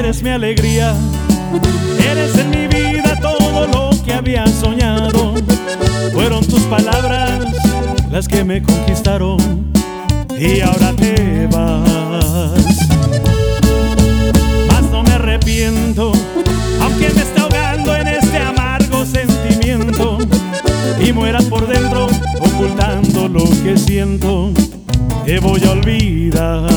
eres mi alegría, eres en mi vida todo lo que había soñado. Fueron tus palabras las que me conquistaron y ahora te vas. Mas no me arrepiento, aunque me esté ahogando en este amargo sentimiento y muera por dentro ocultando lo que siento. Te voy a olvidar.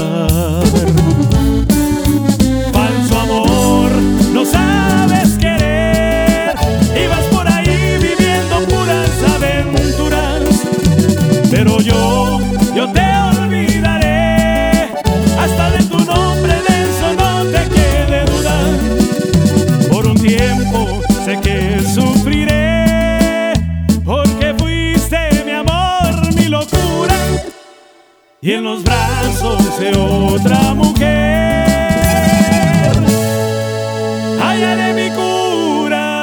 Falso amor, no sabes querer y vas por ahí viviendo puras aventuras, pero yo te olvidaré. Hasta de tu nombre, de eso no te quede duda. Por un tiempo sé que sufriré, porque fuiste mi amor, mi locura, y en los brazos de otra mujer hallaré mi cura.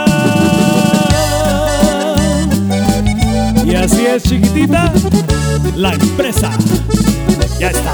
Y así es, chiquitita, la empresa ya está.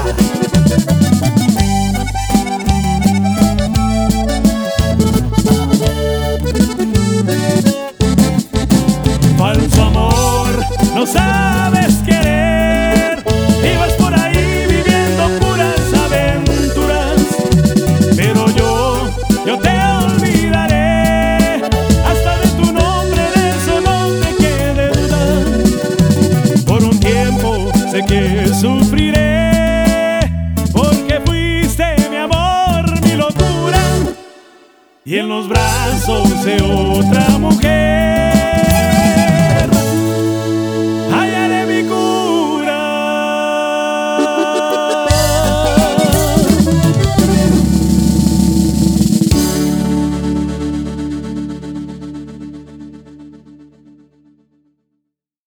Falso amor, no sabes querer y vas por ahí viviendo puras aventuras, pero yo te olvidaré. Hasta de tu nombre, de eso no te quede duda. Por un tiempo sé que sufriré, porque fuiste mi amor, mi locura, y en los brazos de otra